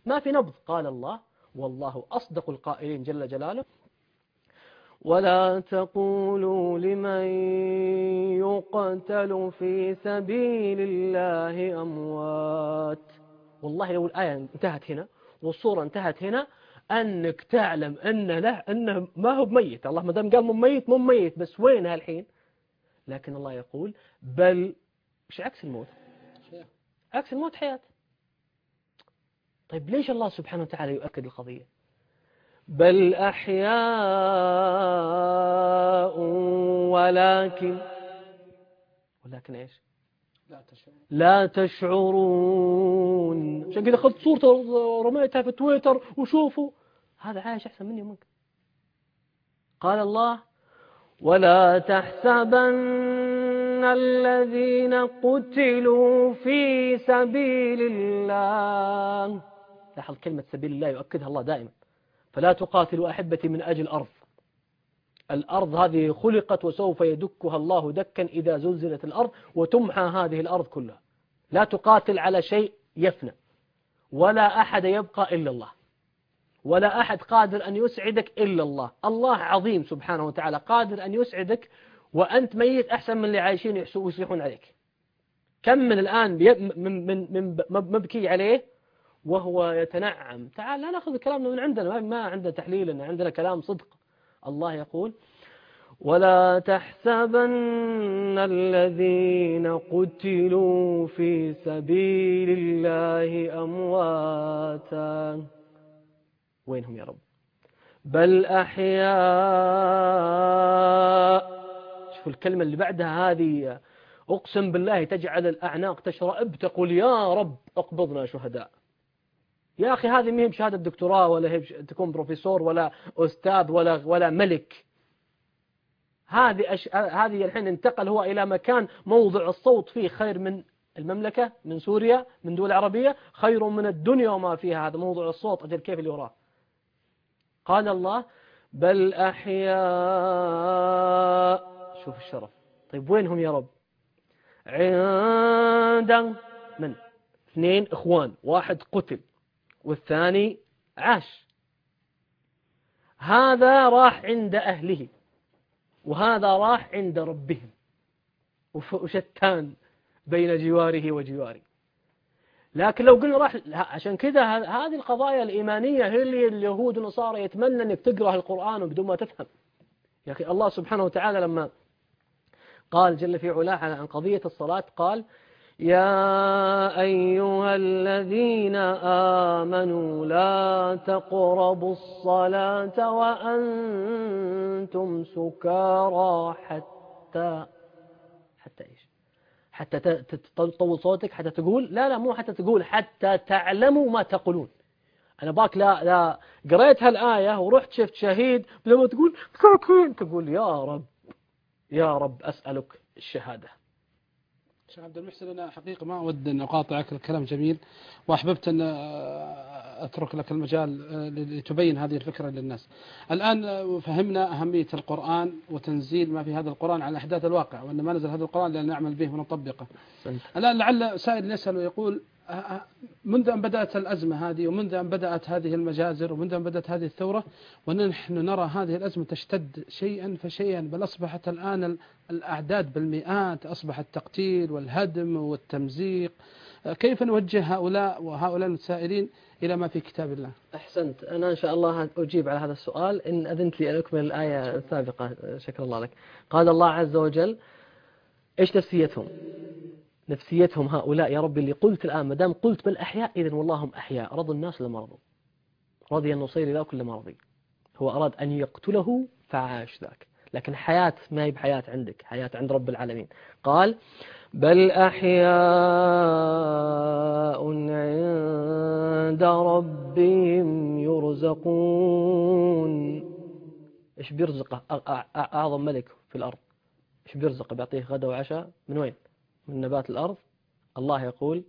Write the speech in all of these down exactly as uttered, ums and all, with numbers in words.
ما في نبض. قال الله والله أصدق القائلين جل جلاله: ولا تقولوا لمن يقتل في سبيل الله أموات. والله لو الآية انتهت هنا والصورة انتهت هنا أنك تعلم أن له أنه ما هو ميت. الله ما دام قال مو ميت مو ميت، بس وين هالحين؟ لكن الله يقول بل مش عكس الموت، عكس الموت حياة. طيب ليش الله سبحانه وتعالى يؤكد القضية؟ بل أحياء ولكن ولكن إيش؟ لا تشعرون لا تشعرون. عشان كذا أخذت صورته ورميتها في تويتر وشوفوا هذا عايش أحسن مني ومنك. قال الله: ولا تحسبن الذين قتلوا في سبيل الله. لاحظ كلمة سبيل الله يؤكدها الله دائما. فلا تقاتلوا أحبتي من أجل الأرض. الأرض هذه خلقت وسوف يدكها الله دكا إذا زلزلت الأرض وتمحى هذه الأرض كلها. لا تقاتل على شيء يفنى، ولا أحد يبقى إلا الله، ولا أحد قادر أن يسعدك إلا الله. الله عظيم سبحانه وتعالى قادر أن يسعدك وأنت ميت أحسن من اللي عايشين يصيحون عليك. كم من الآن من من من مبكي عليه وهو يتنعم. تعال لا نأخذ كلامنا من عندنا، ما عندنا تحليل، عندنا كلام صدق. الله يقول: ولا تحسبن الذين قتلوا في سبيل الله أمواتا. وينهم يا رب؟ بل أحياء. شوف الكلمة اللي بعدها هذه أقسم بالله تجعل الأعناق تشرئب، تقول يا رب اقبضنا شهداء. يا أخي هذه مهم شهادة دكتوراه ولا هي تكون بروفيسور ولا أستاذ ولا ولا ملك. هذه أش... هذه الحين انتقل هو إلى مكان موضع الصوت فيه خير من المملكة، من سوريا، من دول عربية، خير من الدنيا وما فيها. هذا موضوع الصوت أجل كيف اللي وراه. قال الله: بل أحياء. شوف الشرف. طيب وينهم يا رب؟ عند من؟ اثنين إخوان، واحد قتل والثاني عاش. هذا راح عند أهله وهذا راح عند ربهم، وشتان بين جواره وجواري. لكن لو قلنا راح، عشان كذا هذه القضايا الإيمانية هي اللي اليهود والنصارى يتمنى أنك تقرأ القرآن بدون ما تفهم. يا أخي الله سبحانه وتعالى لما قال جل في علاه عن قضية الصلاة قال: يا أيها الذين آمنوا لا تقربوا الصلاة وأنتم سكارى حتى حتى إيش؟ حتى تطول صوتك، حتى تقول لا لا مو حتى تقول، حتى تعلموا ما تقولون. أنا باك لا لا قريت هالآية ورحت شفت شهيد لما تقول ساكين تقول يا رب يا رب أسألك الشهادة. شيخ عبد المحسن، أنا حقيقة ما أود أن أقاطعك، الكلام جميل وأحببت أن أترك لك المجال لتبين هذه الفكرة للناس. الآن فهمنا أهمية القرآن وتنزيل ما في هذا القرآن على أحداث الواقع، وأن ما نزل هذا القرآن لأن نعمل به ونطبقه. الآن لعل سائل يسأل ويقول: منذ أن بدأت الأزمة هذه ومنذ أن بدأت هذه المجازر ومنذ أن بدأت هذه الثورة ونحن نرى هذه الأزمة تشتد شيئا فشيئا، بل أصبحت الآن الأعداد بالمئات، أصبح التقتيل والهدم والتمزيق. كيف نوجه هؤلاء وهؤلاء المتسائلين إلى ما في كتاب الله؟ أحسنت. أنا إن شاء الله أجيب على هذا السؤال إن أذنت لي أن أكمل الآية السابقة. شكر الله لك. قال الله عز وجل: إيش نفسيتهم؟ نفسيتهم هؤلاء يا رب اللي قلت الآن، ما دام قلت بالأحياء إذن والله هم أحياء. رضوا الناس لما رضوا، رضي النصير لا كل ما رضي. هو أراد أن يقتله فعاش ذاك، لكن حياة ما هي بحياة عندك، حياة عند رب العالمين. قال: بل أحياء عند ربهم يرزقون. إيش بيرزقه أعظم ملك في الأرض؟ إيش بيرزقه؟ بيعطيه غدا وعشاء من وين؟ من نبات الأرض. الله يقول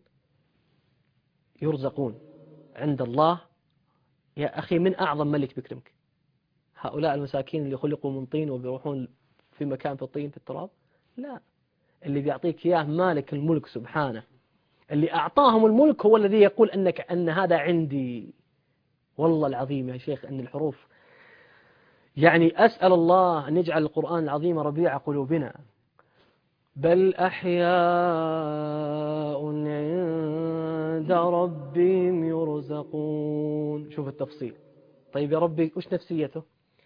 يرزقون عند الله. يا أخي من أعظم ملك بيكرمك؟ هؤلاء المساكين اللي خلقوا من طين وبيروحون في مكان في الطين في التراب؟ لا، اللي بيعطيك إياه مالك الملك سبحانه، اللي أعطاهم الملك هو الذي يقول أنك أن هذا عندي. والله العظيم يا شيخ أن الحروف، يعني أسأل الله أن يجعل القرآن العظيم ربيع قلوبنا. بل أحياء عند ربهم يرزقون. شوف التفصيل. طيب يا ربي وش نفسيته؟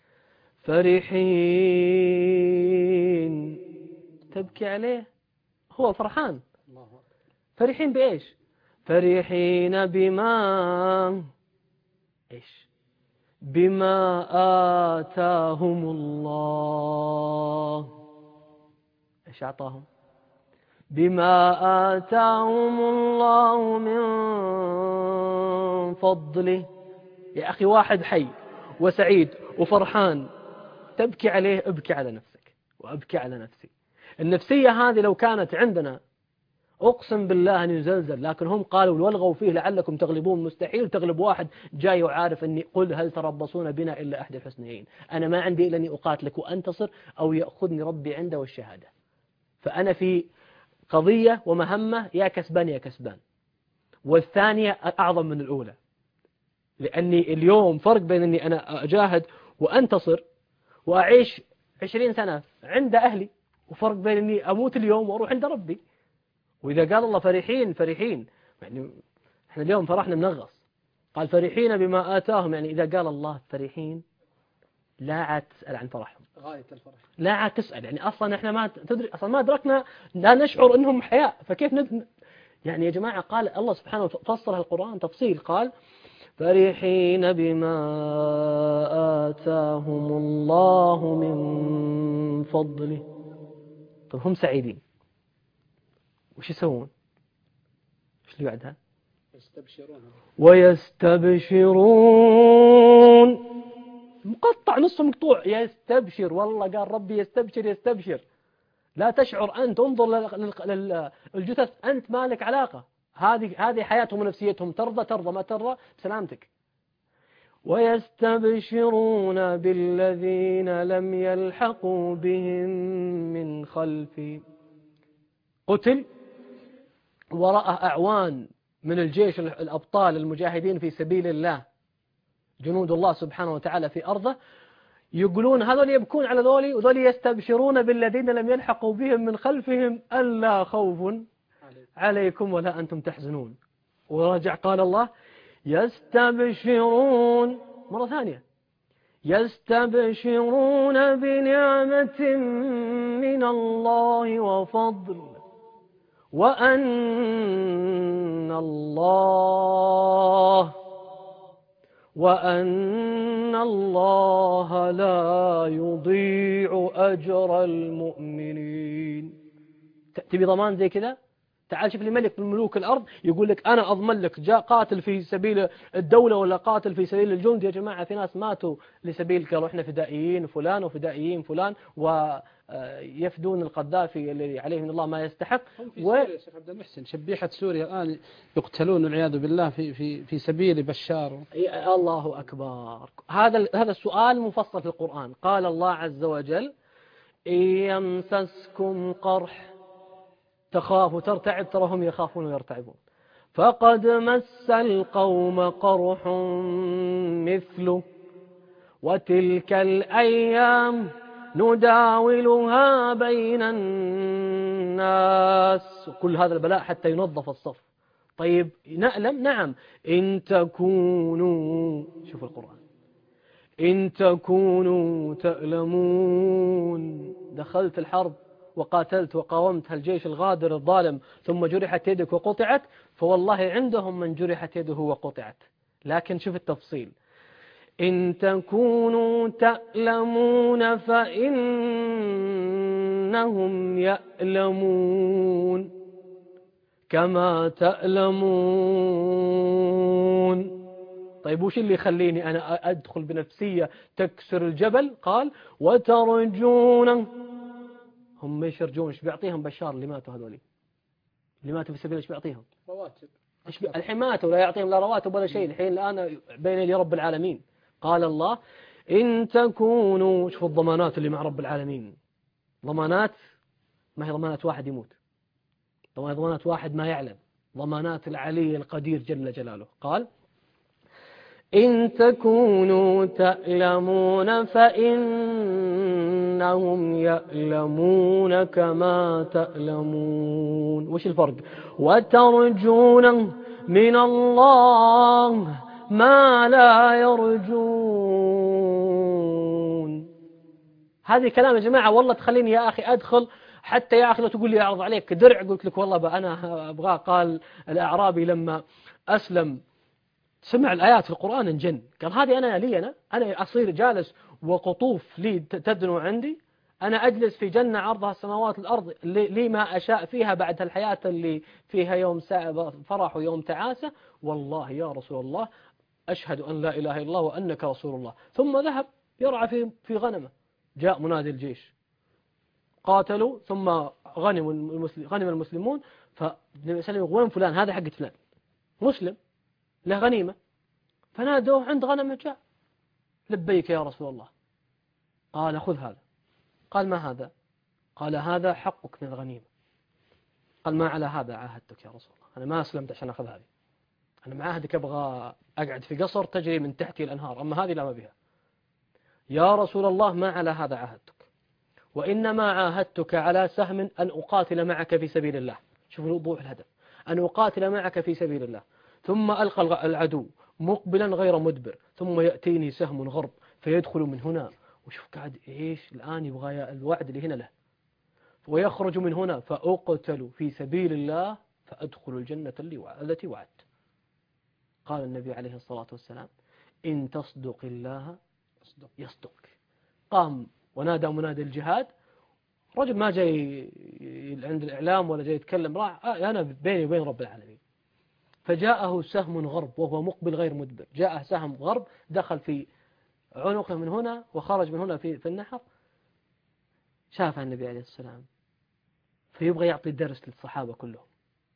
فرحين، تبكي عليه، هو فرحان. فرحين بإيش؟ فرحين بما إيش؟ بما آتاهم الله. إيش أعطاهم؟ بما آتاهم الله من فضله. يا أخي واحد حي وسعيد وفرحان تبكي عليه، ابكي على نفسك وأبكي على نفسي. النفسية هذه لو كانت عندنا أقسم بالله أن يزلزل، لكن هم قالوا والغوا فيه لعلكم تغلبون. مستحيل تغلب واحد جاي وعارف أني قل هل تربصون بنا إلا أحد الحسنيين، أنا ما عندي إلا أني أقاتلك وأنتصر أو يأخذني ربي عنده والشهادة. فأنا في قضية ومهمة يا كسبان يا كسبان، والثانية أعظم من الأولى، لأني اليوم فرق بين أني أنا أجاهد وأنتصر وأعيش عشرين سنة عند أهلي، وفرق بين أني أموت اليوم وأروح عند ربي. وإذا قال الله فرحين فرحين، يعني إحنا اليوم فرحنا منغص، قال فرحين بما آتاهم، يعني إذا قال الله فرحين لا عاد تسأل عن فرحهم، غاية الفرح لا عاد تسأل. يعني أصلا إحنا ما تدري، أصلا ما أدركنا، لا نشعر أنهم حياء، فكيف ند... يعني يا جماعة قال الله سبحانه فصل القرآن تفصيل، قال فرحين بما آتاهم الله من فضله. طب هم سعيدين وش يسوون؟ وش اللي بعدها؟ يستبشرون ويستبشرون. مقطع نصه مقطوع، يستبشر. والله قال ربي يستبشر يستبشر. لا تشعر أنت، انظر للجثث، أنت مالك علاقة. هذه هذه حياتهم ونفسيتهم، ترضى ترضى، ما ترضى بسلامتك. ويستبشرون بالذين لم يلحقوا بهم من خلفهم. قتل وراءه أعوان من الجيش الأبطال المجاهدين في سبيل الله، جنود الله سبحانه وتعالى في أرضه، يقولون هذول يبكون على ذولي، وذولي يستبشرون بالذين لم يلحقوا بهم من خلفهم ألا خوف عليكم ولا أنتم تحزنون. ورجع قال الله يستبشرون مرة ثانية، يستبشرون بنعمة من الله وفضل وأن الله وأن الله لا يضيع أجر المؤمنين. تبي ضمان زي كذا؟ تعال شوف لي ملك من ملوك الأرض يقول لك أنا أضمن لك، جاء قاتل في سبيل الدولة ولا قاتل في سبيل الجند. يا جماعة في ناس ماتوا لسبيل، قالوا إحنا فدائيين فلان وفدائيين فلان، ويفدون القذافي اللي عليه من الله ما يستحق. هم في سوريا يا شيخ عبد المحسن، شبيحة سوريا الآن يقتلون والعياذ بالله في في في سبيل بشار. الله أكبر. هذا هذا السؤال مفصل في القرآن. قال الله عز وجل إن يمسسكم قرح تخافوا ترتعب، ترى هم يخافون ويرتعبون، فقد مس القوم قرح مثله وتلك الأيام نداولها بين الناس. كل هذا البلاء حتى ينظف الصف. طيب نعلم، نعم، إن تكونوا، شوف القرآن، إن تكونوا تألمون، دخلت الحرب وقاتلت وقاومت الجيش الغادر الظالم ثم جرحت يدك وقطعت، فوالله عندهم من جرحت يده وقطعت. لكن شوف التفصيل، إن تكونوا تألمون فإنهم يألمون كما تألمون. طيب وش اللي يخليني أنا أدخل بنفسية تكسر الجبل؟ قال وترجون. هم ايش يرجون؟ ايش بيعطيهم بشار اللي ماتوا هذولي؟ اللي ماتوا في سبيل ايش بيعطيهم؟ رواتب. ايش بي... الحين ماتوا لا يعطيهم لا رواتب ولا شيء، الحين الآن بين يدي رب العالمين. قال الله إن تكونوا، شوفوا الضمانات اللي مع رب العالمين، ضمانات ما هي ضمانات واحد يموت، ضمانات واحد ما يعلم، ضمانات العلي القدير جل جلاله. قال إن تكونوا تألمون فإنهم يألمون كما تألمون. وش الفرق؟ وترجون من الله ما لا يرجون. هذه كلام يا جماعة والله تخليني يا أخي أدخل، حتى يا أخي لو تقول لي أعرض عليك درع قلت لك والله بقى أنا أبغاه. قال الأعرابي لما أسلم سمع الآيات في القرآن انجن، قال هذه أنا لي أنا أنا أصير جالس وقطوف لي تدنو عندي، أنا أجلس في جنة عرضها السماوات الأرض لي ما أشاء فيها بعد الحياة اللي فيها يوم فرح ويوم تعاسة. والله يا رسول الله أشهد أن لا إله إلا الله وأنك رسول الله. ثم ذهب يرعى في في غنمه، جاء منادي الجيش قاتلوا ثم غنم المسلم غنم المسلمون. فالنبي صلى الله عليه وسلم وين فلان؟ هذا حق فلان مسلم له غنيمة، فنادوه عند غنمه جاء لبيك يا رسول الله. قال خذ هذا. قال ما هذا؟ قال هذا حقك من الغنيمة. قال ما على هذا عاهدتك يا رسول الله، أنا ما أسلمت عشان أخذ هذه، أنا معاهدك أبغى أقعد في قصر تجري من تحتي الأنهار، أما هذه لا ما بها. يا رسول الله ما على هذا عاهدتك، وإنما عاهدتك على سهم أن أقاتل معك في سبيل الله. شوفوا وضوح الهدف، أن أقاتل معك في سبيل الله ثم ألقى العدو مقبلا غير مدبر ثم يأتيني سهم غرب فيدخل من هنا. وشوف قاعد إيش الآن يبغى الوعد اللي هنا له، ويخرج من هنا فأقتل في سبيل الله فأدخل الجنة التي وعدت. قال النبي عليه الصلاة والسلام إن تصدق الله يصدقك. قام ونادى منادي الجهاد، رجل ما جاي عند الإعلام ولا جاي يتكلم، راح آه أنا بيني وبين رب العالمين. فجاءه سهم غرب وهو مقبل غير مدبر، جاءه سهم غرب دخل في عنقه من هنا وخرج من هنا في في النحر. شافها النبي عليه السلام فيبغى يعطي الدرس للصحابة كلهم.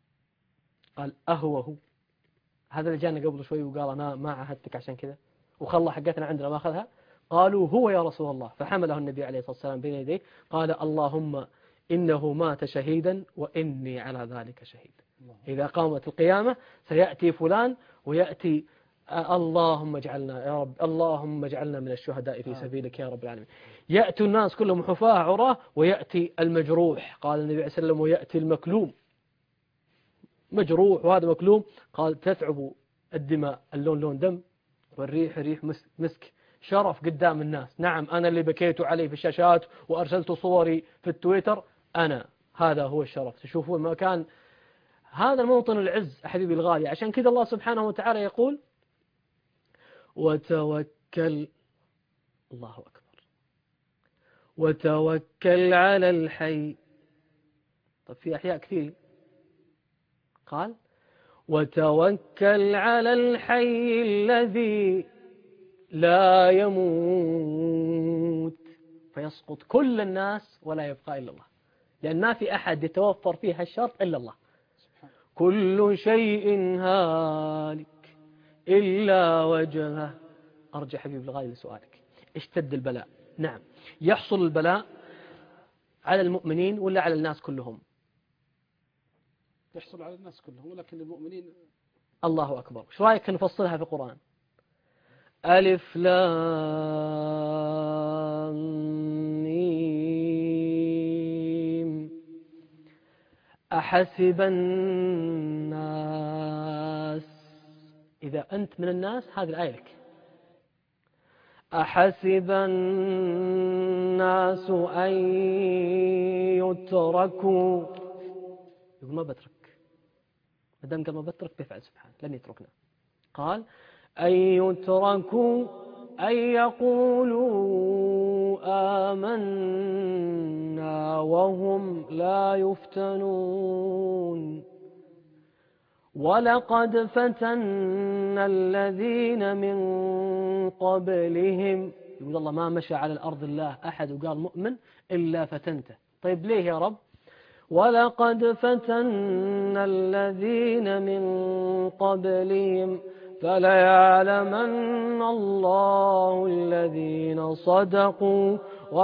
قال أهو هو هذا اللي جانا قبل شوي وقال أنا ما عهدتك عشان كذا وخلى حقتنا عندنا ما أخذها؟ قالوا هو يا رسول الله. فحمله النبي عليه الصلاة والسلام بين يديه قال اللهم إنه مات شهيدا وإني على ذلك شهيد. إذا قامت القيامة سيأتي فلان ويأتي اللهم اجعلنا يا رب، اللهم اجعلنا من الشهداء في سبيلك يا رب العالمين. يأتي الناس كلهم حفاة عراه ويأتي المجروح. قال النبي عليه الصلاة والسلام ويأتي المكلوم مجروح وهذا مكلوم. قال تتعب الدماء اللون لون دم والريح ريح مسك، شرف قدام الناس. نعم أنا اللي بكيت عليه في الشاشات وأرسلت صوري في التويتر، أنا هذا هو الشرف. تشوفون ما كان هذا الموطن العز حبيبي الغالي. عشان كذا الله سبحانه وتعالى يقول وتوكل الله أكبر وتوكل على الحي. طب في أحياء كثير قال وتوكل على الحي الذي لا يموت فيسقط كل الناس ولا يبقى إلا الله، لأن ما في أحد يتوفر فيه الشرط إلا الله. كل شيء هالك إلا وجهه. أرجع حبيب الغالي لسؤالك، اشتد البلاء. نعم يحصل البلاء على المؤمنين ولا على الناس كلهم؟ يحصل على الناس كلهم ولكن المؤمنين. الله أكبر. شو رأيك نفصلها في القرآن؟ ألف لام ميم أحسب الناس. إذا أنت من الناس هذه الآية لك. أحسب الناس أن يتركوا. يقول ما بترك، ما دام قال ما بترك بيفعل سبحانه لن يتركنا. قال أن يتركوا أن يقولوا آمنا وهم لا يفتنون ولقد فتنا الذين من قبلهم. يقول الله ما مشى على الأرض الله أحد وقال مؤمن إلا فتنته. طيب ليه يا رب؟ ولقد فتنا الذين من قبلهم فليعلمن الله الذين صدقوا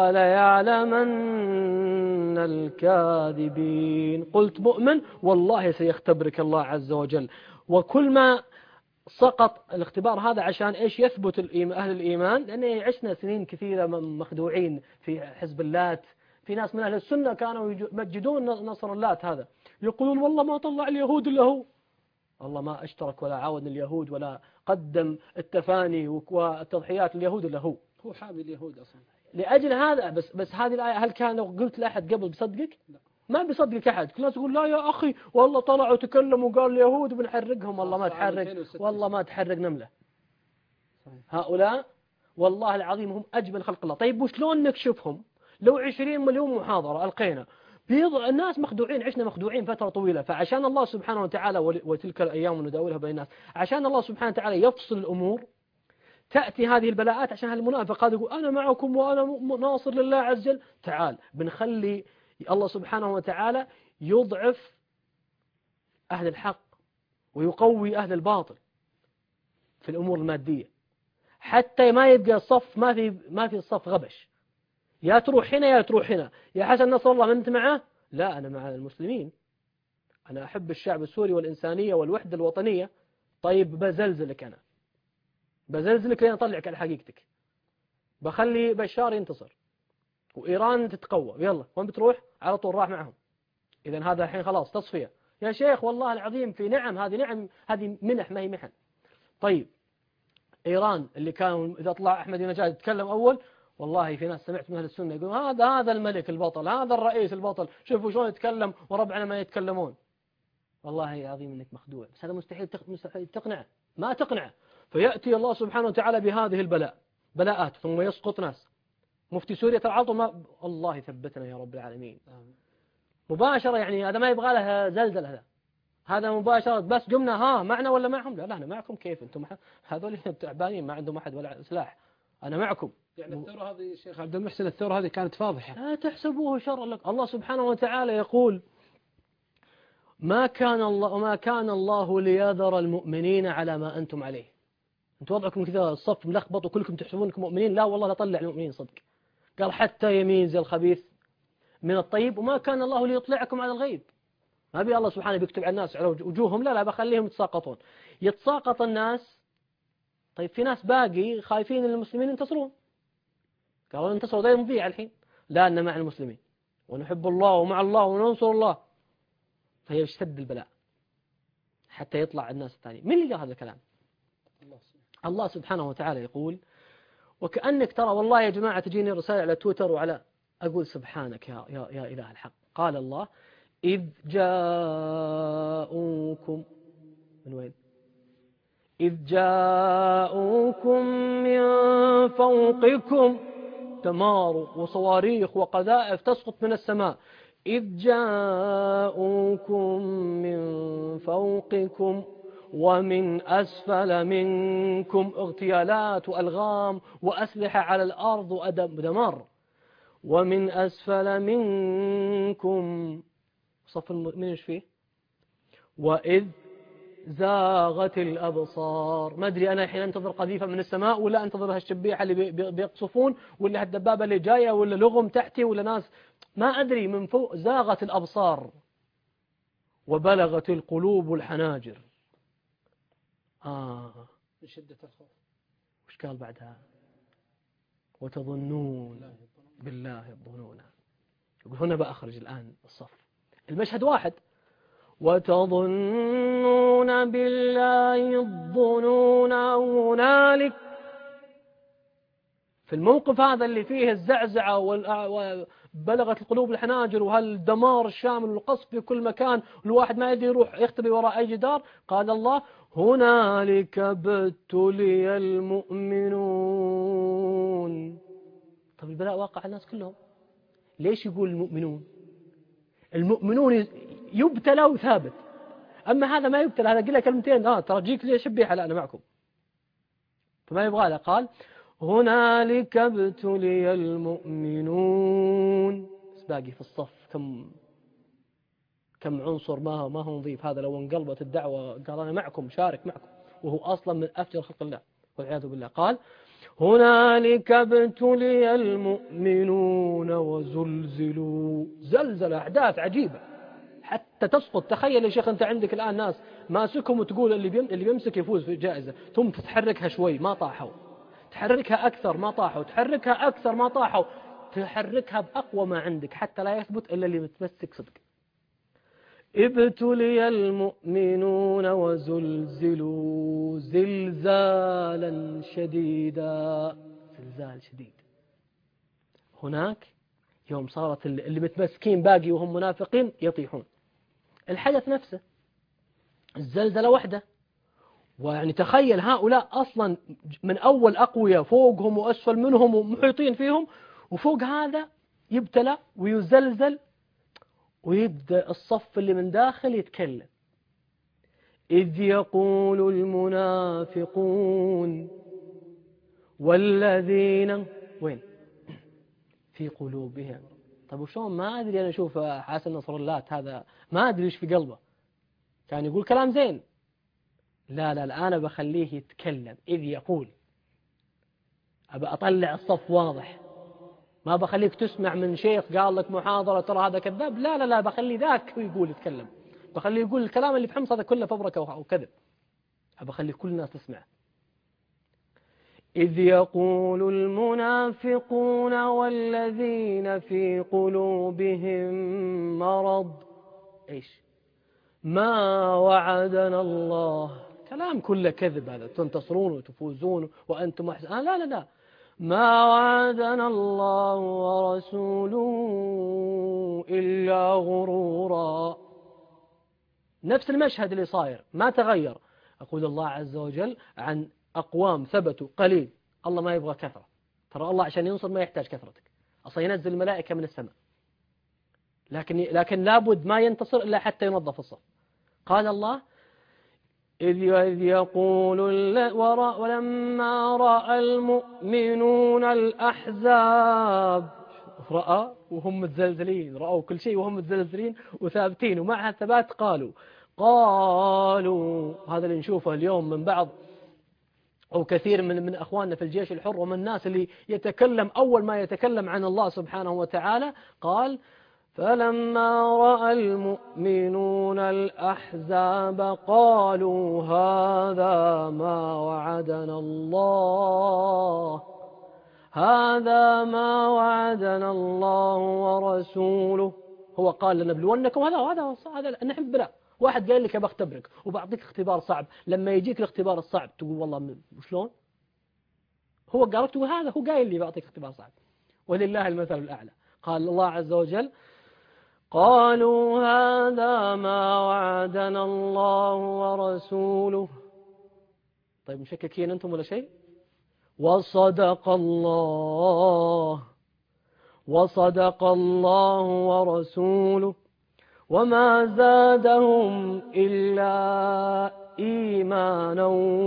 وليعلمن الكاذبين. قلت مؤمن، والله سيختبرك الله عز وجل. وكل ما سقط الاختبار هذا عشان إيش؟ يثبت أهل الإيمان، لأن عشنا سنين كثيرة مخدوعين في حزب اللات. في ناس من أهل السنة كانوا يمجدون نصر اللات هذا، يقولون والله ما طلع اليهود إلا هو، الله ما اشترك ولا عاون اليهود ولا قدم التفاني والتضحيات اليهود إلا هو. هو حامي اليهود أصلا. لأجل هذا بس بس هذه الآية، هل كان لو قلت لأحد قبل بيصدقك؟ لا. ما بيصدقك أحد. كل الناس يقول لا يا أخي والله طلعوا وتكلموا وقال اليهود بنحرقهم. والله ما تحرق، والله ما تحرق نملة. هؤلاء والله العظيم هم أجمل خلق الله. طيب وشلون نكشفهم؟ لو عشرين مليون محاضرة ألقينا، بيض الناس مخدوعين، عشنا مخدوعين فترة طويلة. فعشان الله سبحانه وتعالى، وتلك الأيام نداولها بين الناس، عشان الله سبحانه وتعالى يفصل الأمور، تأتي هذه البلاءات عشان هالمنافق هذا يقول أنا معكم وأنا ناصر لله عز وجل. تعال بنخلي الله سبحانه وتعالى يضعف أهل الحق ويقوي أهل الباطل في الأمور المادية، حتى ما يبقى الصف، ما في ما في الصف غبش، يا تروح هنا يا تروح هنا. يا حسن نصر الله من أنت معه؟ لا أنا مع المسلمين، أنا أحب الشعب السوري والإنسانية والوحدة الوطنية. طيب بزلزلك، أنا بزلزلك لين أطلعك على حقيقتك، بخلي بشار ينتصر وإيران تتقوى. يلا وين بتروح؟ على طول راح معهم. إذا هذا الحين خلاص تصفية يا شيخ، والله العظيم في نعم، هذه نعم، هذه منح ما هي محن. طيب إيران اللي كانوا إذا طلع أحمد نجاد يتكلم أول، والله في ناس سمعت من أهل السنة يقول هذا هذا الملك البطل، هذا الرئيس البطل، شوفوا شلون يتكلم وربعنا ما يتكلمون. والله عظيم إنك مخدوع، بس هذا مستحيل مستحيل تقنع، ما تقنع. فيأتي الله سبحانه وتعالى بهذه البلاء بلاءات ثم يسقط ناس. مفتي سوريا ترى ما الله يثبتنا يا رب العالمين. مباشرة يعني هذا ما يبغى له زلزل، هذا هذا مباشرة بس قمنا ها معنا ولا معهم؟ لا لا أنا معكم. كيف أنتم هذول تعبانين ما عندهم أحد ولا سلاح، أنا معكم. يعني الثورة هذه شيخ عبد المحسن، الثورة هذه كانت فاضحة، لا تحسبوه شر لك. الله سبحانه وتعالى يقول ما كان الله وما كان الله ليذر المؤمنين على ما أنتم عليه. أنتم وضعكم كذا الصف ملخبط وكلكم تحسبونكم مؤمنين، لا والله لا طلع المؤمنين صدق. قال حتى يميز الخبيث من الطيب، وما كان الله ليطلعكم على الغيب. ما بي الله سبحانه بيكتب على الناس على وجوههم، لا لا بخليهم يتساقطون. يتساقط الناس. طيب في ناس باقي خايفين ان المسلمين ينتصرون، قالوا انتصروا ذي مضيع الحين، لا أن مع المسلمين ونحب الله ومع الله وننصر الله. فيشتد البلاء حتى يطلع الناس الثانيين. من اللي قال هذا الكلام؟ الله سبحانه وتعالى يقول وكأنك ترى، والله يا جماعة تجيني رسائل على تويتر وعلى، أقول سبحانك يا, يا, يا إله الحق. قال الله إذ جاءوكم من وين؟ إذ جاءوكم من فوقكم، دمار وصواريخ وقذائف تسقط من السماء. إذ جاءوكم من فوقكم ومن أسفل منكم، اغتيالات وألغام وأسلحة على الأرض ودمار. ومن أسفل منكم صف من إيش فيه؟ وإذ زاغت الأبصار. ما أدري أنا الحين أنتظر قذيفة من السماء ولا أنتظر هالشبيحة اللي بيقصفون ولا هالدبابة اللي جاية ولا لغم تحتي ولا ناس، ما أدري. من فوق زاغت الأبصار وبلغت القلوب الحناجر. آه من شدة الخوف. وش قال بعدها؟ وتظنون بالله الظنون. يقول هنا بأخرج الآن الصف، المشهد واحد. وتظنون بالله الظنون هنالك، في الموقف هذا اللي فيه الزعزعة وبلغت القلوب الحناجر وهالدمار الشامل والقصف في كل مكان، الواحد ما يدري يروح يختبي وراء أي جدار. قال الله هنالك ابتلي المؤمنون. طب البلاء واقع على الناس كلهم، ليش يقول المؤمنون؟ المؤمنون يبتلى وثابت، أما هذا ما يبتلى، هذا قل له كلمتين آه ترى جيك ليش شبيحة، لا أنا معكم. فما يبغى له. قال هنالك ابتلي المؤمنون. بس باقي في الصف كم كم عنصر ما هو ما هو نظيف. هذا لو انقلبت الدعوة قال أنا معكم شارك معكم، وهو أصلا من أفجر خلق الله والعياذ بالله. قال هنالك ابتلي المؤمنون وزلزلوا، زلزل أحداث عجيبة حتى تسقط. تخيل يا شيخ أنت عندك الآن ناس ماسكهم وتقول اللي بيم... اللي بيمسك يفوز في الجائزة، ثم تتحركها شوي ما طاحوا، تحركها أكثر ما طاحوا، تحركها أكثر ما طاحوا، تحركها بأقوى ما عندك حتى لا يثبت إلا اللي متمسك صدق. ابتلي المؤمنون وزلزلوا زلزالا شديدا، زلزال شديد. هناك يوم صارت اللي متمسكين باقي وهم منافقين يطيحون. الحدث نفسه الزلزلة وحده، ويعني تخيل هؤلاء أصلا من أول أقوياء فوقهم وأسفل منهم ومحيطين فيهم، وفوق هذا يبتلى ويزلزل ويبدأ الصف اللي من داخل يتكلم. إذ يقول المنافقون والذين وين في قلوبهم. طب وشون؟ ما أدري، أنا أشوف حسن نصر الله هذا ما أدري إيش في قلبه، كان يقول كلام زين. لا لا لا، أنا بخليه يتكلم. إذ يقول، أبى أطلع الصف واضح، ما بخليك تسمع من شيخ قال لك محاضرة ترى هذا كذاب. لا لا لا، بخلي ذاك يقول يتكلم، بخليه يقول الكلام اللي بحمص هذا كله فبركة وكذب، بخلي كل الناس تسمع. إذ يقول المنافقون والذين في قلوبهم مرض إيش ما وعدنا الله. كلام كله كذب هذا، تنتصرون وتفوزون وأنتم أحسن. آه لا لا لا، ما وعدنا الله ورسوله إلا غرورا. نفس المشهد اللي صاير ما تغير. أقول الله عز وجل عن أقوام ثبتوا قليل، الله ما يبغى كثرة. ترى الله عشان ينصر ما يحتاج كثرتك، أصلا ينزل الملائكة من السماء، لكن لكن لابد ما ينتصر إلا حتى ينظف الصف. قال الله إذ يقول ولما رأى المؤمنون الأحزاب، رأى وهم متزلزلين، رأوا كل شيء وهم متزلزلين وثابتين ومع الثبات قالوا قالوا هذا اللي نشوفه اليوم من بعض أو كثير من من أخواننا في الجيش الحر ومن الناس اللي يتكلم أول ما يتكلم عن الله سبحانه وتعالى قال فلما رأى المؤمنون الأحزاب قالوا هذا ما وعدنا الله هذا ما وعدنا الله ورسوله. هو قال لنبلونكم، هذا هذا هذا نحن بلا. واحد قال لك بختبرك وبعطيك اختبار صعب، لما يجيك الاختبار الصعب تقول والله شلون؟ هو قال لك هذا هو قايل لي بعطيك اختبار صعب، ولله المثل الأعلى. قال الله عز وجل قالوا هذا ما وعدنا الله ورسوله. طيب مشككين أنتم ولا شيء؟ وصدق الله وصدق الله ورسوله وما زادهم إلا إيمانا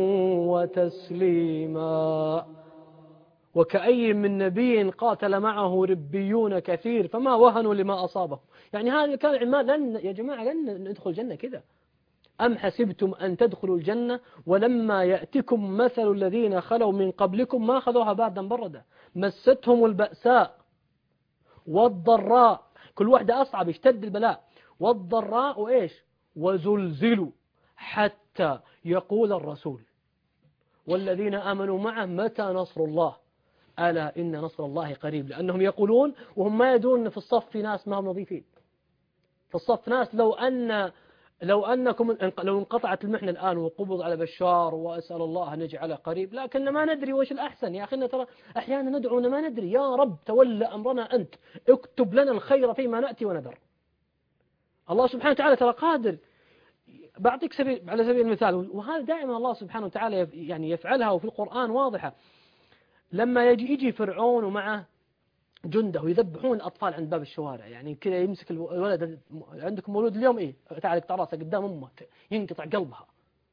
وتسليما. وكأي من نبي قاتل معه ربيون كثير فما وهنوا لما أصابهم. يعني هذا كان لن يا جماعة لن ندخل الجنة كذا. أم حسبتم أن تدخلوا الجنة ولما يأتكم مثل الذين خلوا من قبلكم ما أخذوها بعدا بردا مستهم البأساء والضراء، كل واحدة أصعب اشتد البلاء، والضراء وإيش وزلزلوا حتى يقول الرسول والذين آمنوا معه متى نصر الله ألا إن نصر الله قريب. لأنهم يقولون وهم ما يدرون أن في الصف في ناس ما هم نظيفين، في الصف ناس لو أن لو أنكم لو انقطعت المحنة الآن وقبض على بشار وأسأل الله أن يجعله قريب، لكن ما ندري وش الأحسن. يا أخي ترى أحيانا ندعو ما ندري. يا رب تولى أمرنا أنت، اكتب لنا الخير فيما نأتي ونذر. الله سبحانه وتعالى ترى قادر. بعطيك سبيل على سبيل المثال، وهذا دائما الله سبحانه وتعالى يعني يفعلها وفي القرآن واضحة. لما يجي يجي فرعون ومعه جنده ويذبحون الأطفال عند باب الشوارع، يعني كذا يمسك الولد، عندكم مولود اليوم إيه تعال اقطع راسه قدام أمه ينقطع قلبها.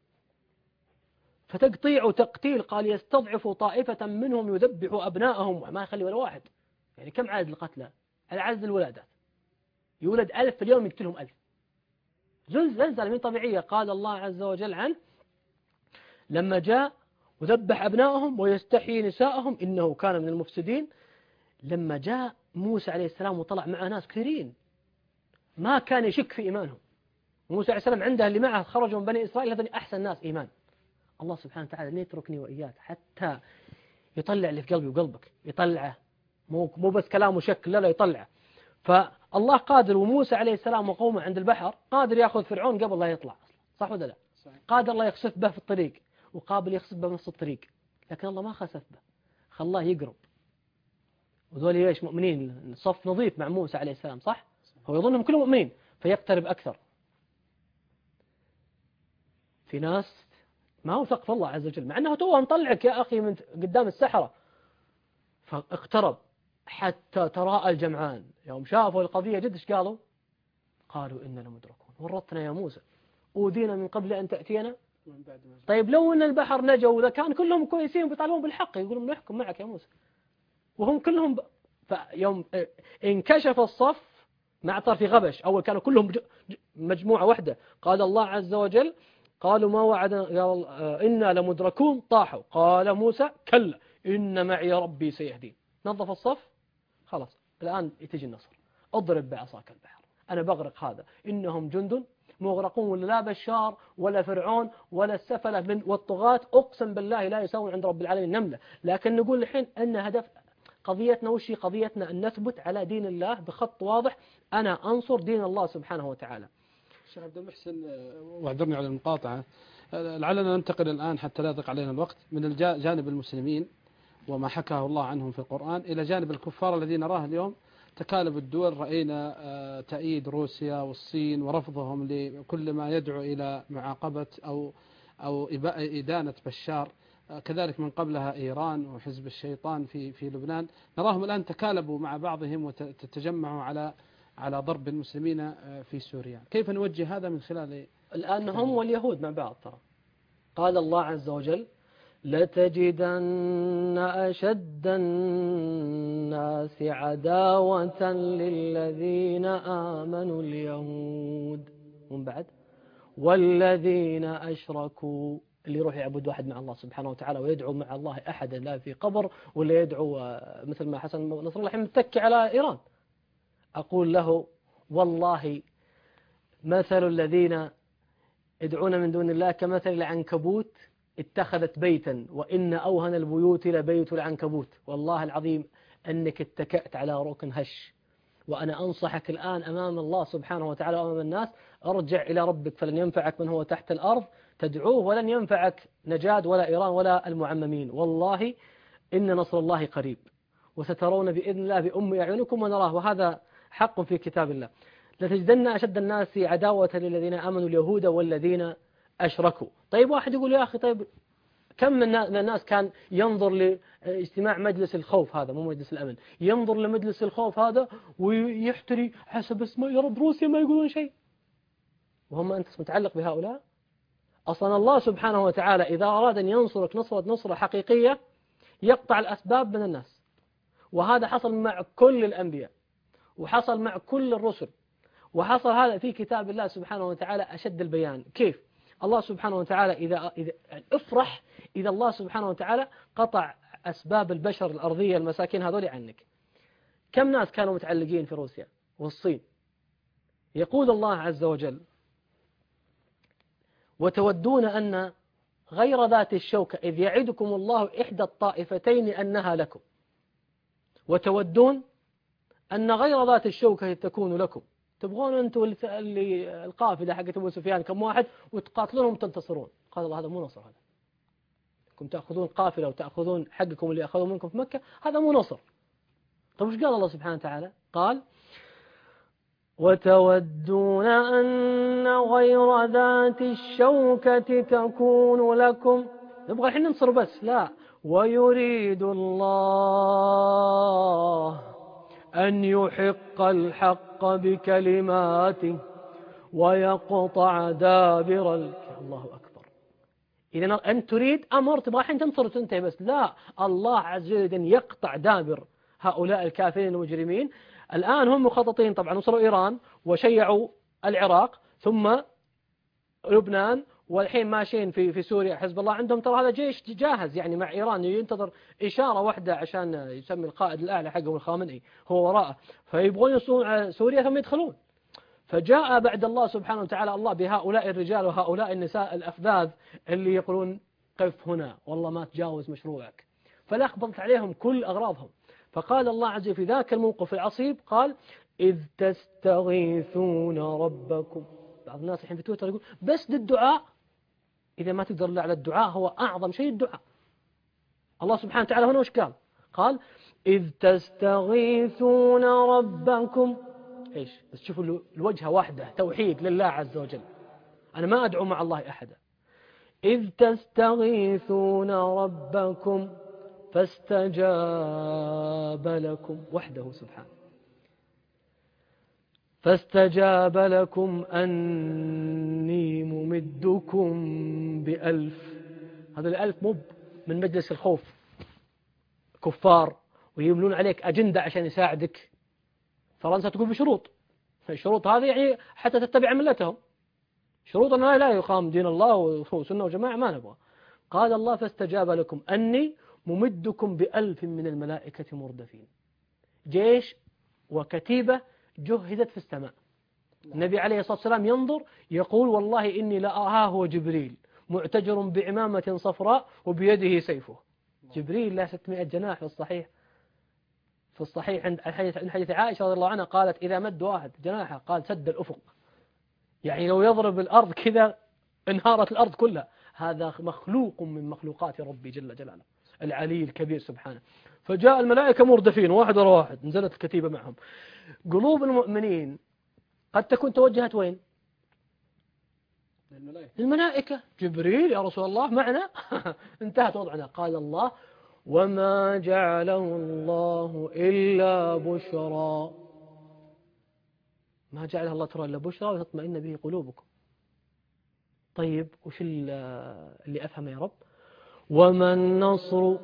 فتقطيع وتقتيل قال يستضعف طائفة منهم يذبح أبنائهم ما يخلي ولا واحد. يعني كم عدد القتلى على عدد الولادات؟ يولد ألف في اليوم يقتلهم ألف. زلزلة من طبيعية. قال الله عز وجل عنه لما جاء وذبح أبنائهم ويستحيي نسائهم إنه كان من المفسدين. لما جاء موسى عليه السلام وطلع معه ناس كثيرين ما كان يشك في إيمانهم. موسى عليه السلام عنده اللي معه خرجوا من بني إسرائيل هذول أحسن ناس إيمان. الله سبحانه وتعالى لن يتركني وإياك حتى يطلع اللي في قلبي وقلبك، يطلعه، مو مو بس كلامه شك، لا لا يطلعه. فالله قادر، وموسى عليه السلام وقومه عند البحر قادر يأخذ فرعون قبل لا يطلع أصلا، صح ولا لا؟ قادر الله يخسف به في الطريق وقابل يخسف به بنص الطريق، لكن الله ما خسف به، خلاه يقرب. وذول ايش؟ مؤمنين، صف نظيف مع موسى عليه السلام، صح؟ هو يظنهم كلهم مؤمنين فيقترب أكثر. في ناس ما وثق في الله عز وجل مع أنه توه مطلعك يا أخي من قدام السحرة، فاقترب حتى تراءى الجمعان. يوم شافوا القضية جد ايش قالوا؟ قالوا إننا لمدركون، ورطنا يا موسى، أوذينا من قبل أن تأتينا. طيب لو أن البحر نجوا وإذا كان كلهم كويسين بيطالبون بالحق يقولون نحكم معك يا موسى، وهم كلهم ب... فيوم انكشف الصف مع طرف غبش، أول كانوا كلهم مجموعة واحدة، قال الله عز وجل قالوا ما وعدنا، قال إنا لمدركون، طاحوا. قال موسى كلا إن معي ربي سيهدين. نظف الصف، خلاص الآن تجي النصر، اضرب بعصاك البحر أنا بغرق هذا، إنهم جند مغرقون. ولا لا بشار ولا فرعون ولا السفلة من والطغاة أقسم بالله لا يساوون عند رب العالمين نملة. لكن نقول الحين أن هدف قضيتنا وشي؟ قضيتنا أن نثبت على دين الله بخط واضح، أنا أنصر دين الله سبحانه وتعالى. شيخ عبد المحسن، واعذرني على المقاطعة، لعلنا ننتقل الآن حتى لا يضيق علينا الوقت من جانب المسلمين وما حكاه الله عنهم في القرآن إلى جانب الكفار الذي نراه اليوم. تكالب الدول، رأينا تأييد روسيا والصين ورفضهم لكل ما يدعو إلى معاقبة أو أو إدانة بشار، كذلك من قبلها إيران وحزب الشيطان في في لبنان. نراهم الآن تكالبوا مع بعضهم وتتجمعوا على على ضرب المسلمين في سوريا. كيف نوجه هذا من خلال الآن هم واليهود مع بعض؟ ترى قال الله عز وجل لتجدن أشد الناس عداوة للذين آمنوا اليهود، ومن بعد والذين أشركوا، اللي يروح يعبد واحد مع الله سبحانه وتعالى ويدعو مع الله أحدا لا في قبر، ولا يدعو مثل ما حسن نصر الله متكي على إيران. أقول له والله مثل الذين يدعون من دون الله كمثل العنكبوت اتخذت بيتا وإن أوهن البيوت لبيت العنكبوت. والله العظيم أنك اتكأت على ركن هش. وأنا أنصحك الآن أمام الله سبحانه وتعالى وأمام الناس، ارجع إلى ربك فلن ينفعك من هو تحت الأرض تدعوه، ولن ينفعك نجاد ولا إيران ولا المعممين. والله إن نصر الله قريب، وسترون بإذن الله بأم أعينكم ونراه، وهذا حق في كتاب الله. لتجدن أشد الناس عداوة للذين آمنوا اليهود والذين أشركوا. طيب واحد يقول يا أخي طيب كم من الناس كان ينظر لاجتماع مجلس الخوف هذا، مو مجلس الأمن، ينظر لمجلس الخوف هذا ويحتري حسب اسمه يا رب روسيا ما يقولون شيء، وهم أنت متعلق بهؤلاء؟ أصلا الله سبحانه وتعالى إذا أراد أن ينصرك نصرة نصرة حقيقية يقطع الأسباب من الناس، وهذا حصل مع كل الأنبياء وحصل مع كل الرسل، وحصل هذا في كتاب الله سبحانه وتعالى أشد البيان. كيف؟ الله سبحانه وتعالى إذا, إذا افرح إذا الله سبحانه وتعالى قطع أسباب البشر الأرضية المساكين هذول عنك. كم ناس كانوا متعلقين في روسيا والصين؟ يقول الله عز وجل وتودون أن غير ذات الشوكة إذ يعدكم الله إحدى الطائفتين أنها لكم، وتودون أن غير ذات الشوكة تكون لكم. تبغون أنتم اللي القافلة حقت أبو سفيان كم واحد وتقاتلونهم وتنتصرون. قال الله هذا مو نصر، هذا كم تأخذون قافلة وتأخذون حقكم اللي أخذوا منكم في مكة، هذا مو نصر. طيب وش قال الله سبحانه وتعالى؟ قال وتودون أن غير ذات الشوكة تكون لكم. نبغى الحين ننصر بس لا، ويريد الله أن يحق الحق بكلماته ويقطع دابر ال... الله أكبر. إذا أنت تريد أمر تبغى الحين تنصر وتنتهي بس، لا، الله عز وجل يقطع دابر هؤلاء الكافرين المجرمين. الآن هم مخططين طبعا، وصلوا إيران وشيعوا العراق ثم لبنان والحين ماشيين في في سوريا حزب الله عندهم ترى هذا جيش جاهز يعني مع إيران ينتظر إشارة واحدة عشان يسمي القائد الأعلى حقهم الخامنئي هو وراءه فيبغون يوصلون على سوريا ثم يدخلون. فجاء بعد الله سبحانه وتعالى الله بهؤلاء الرجال وهؤلاء النساء الأفذاذ اللي يقولون قف هنا والله ما تجاوز مشروعك، فلخبطت عليهم كل أغراضهم. فقال الله عز وجل في ذاك الموقف العصيب قال إذ تستغيثون ربكم. بعض الناس الحين في تويتر يقول بس للدعاء، إذا ما تقدر إلا على الدعاء هو أعظم شيء الدعاء. الله سبحانه وتعالى هنا وش قال؟ قال إذ تستغيثون ربكم. إيش؟ بس شوفوا الوجهة واحدة توحيد لله عز وجل، أنا ما أدعو مع الله أحدا. إذ تستغيثون ربكم فاستجاب لكم وحده سبحانه، فاستجاب لكم أني ممدكم بألف. هذا الألف مو من مجلس الخوف كفار ويملون عليك أجندة عشان يساعدك. فرنسا تقول بشروط، الشروط هذه يعني حتى تتبع ملتهم، شروط أنها لا يقام دين الله وسنة وجماعة ما نبغى. قال الله فاستجاب لكم أني ممدكم بألف من الملائكة مردفين. جيش وكتيبة جهزت في السماء. النبي عليه الصلاة والسلام ينظر يقول والله إني لأراه هو جبريل معتجر بعمامة صفراء وبيده سيفه. جبريل له ستمائة جناح في الصحيح، في الصحيح عند حديث عائشة رضي الله عنها قالت إذا مد واحد جناحه قال سد الأفق، يعني لو يضرب الأرض كذا انهارت الأرض كلها. هذا مخلوق من مخلوقات ربي جل جلاله العلي الكبير سبحانه. فجاء الملائكة مردفين واحد ورا واحد، نزلت الكتيبة معهم. قلوب المؤمنين قد تكون توجهت وين؟ الملائكة. جبريل يا رسول الله معنا انتهت وضعنا. قال الله وما جعله الله إلا بشرى، ما جعلها الله ترى إلا بشرى وتطمئن به قلوبكم. طيب وش اللي أفهم يا رب؟ وما النصر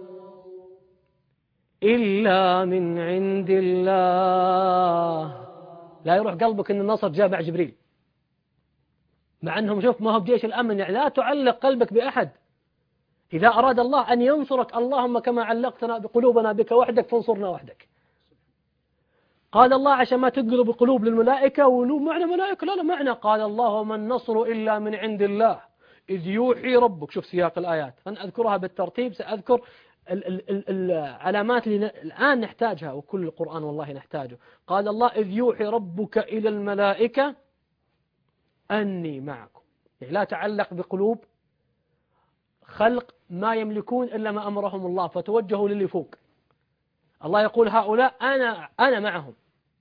إلا من عند الله. لا يروح قلبك أن النصر جاء مع جبريل، مع أنهم شوف ما هو بجيش الأمن، يعني لا تعلق قلبك بأحد. إذا أراد الله أن ينصرك اللهم كما علقتنا بقلوبنا بك وحدك فانصرنا وحدك. قال الله عشان ما تقلب القلوب للملائكة ولو معنى ملائكة لا لا معنى. قال الله وما النصر إلا من عند الله إذ يوحي ربك. شوف سياق الآيات، أنا أذكرها بالترتيب، سأذكر ال ال ال العلامات اللي الآن نحتاجها وكل القرآن والله نحتاجه. قال الله إذ يوحي ربك إلى الملائكة أني معكم، يعني لا تعلق بقلوب خلق ما يملكون إلا ما أمرهم الله فتوجهوا للي فوق. الله يقول هؤلاء أنا أنا معهم،